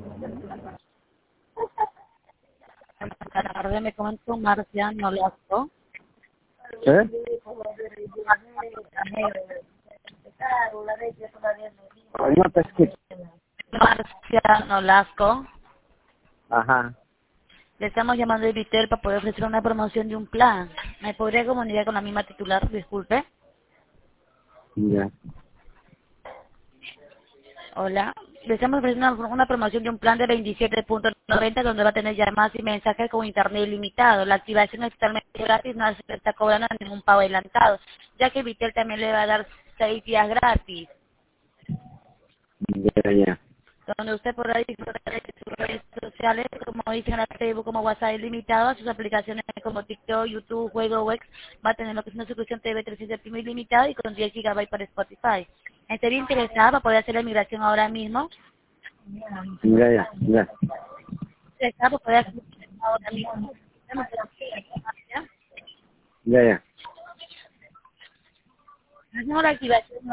Buenas tardes, me comentó Marcia Nolasco. ¿Eh? No te escucho. Marcia Nolasco. Ajá. Le estamos llamando de Vitel para poder ofrecer una promoción de un plan. ¿Me podría comunicar con la misma titular? Disculpe. Ya. Hola. Le estamos ofreciendo una promoción de un plan de 27.90 donde va a tener llamadas y mensajes con internet ilimitado. La activación es totalmente gratis, no se le está cobrando ningún pago adelantado, ya que Vitel también le va a dar 6 días gratis, Ya. donde usted podrá disfrutar de sus redes sociales, como dicen en Facebook, como WhatsApp ilimitado, a sus aplicaciones como TikTok, YouTube, Juego, Wex, va a tener lo que es una suscripción TV 360 ilimitado y con 10 GB para Spotify. ¿Estaría interesada para poder hacer la migración ahora mismo? Ya. ¿Interesada para poder hacer la migración ahora mismo? Ya. Hacemos la activación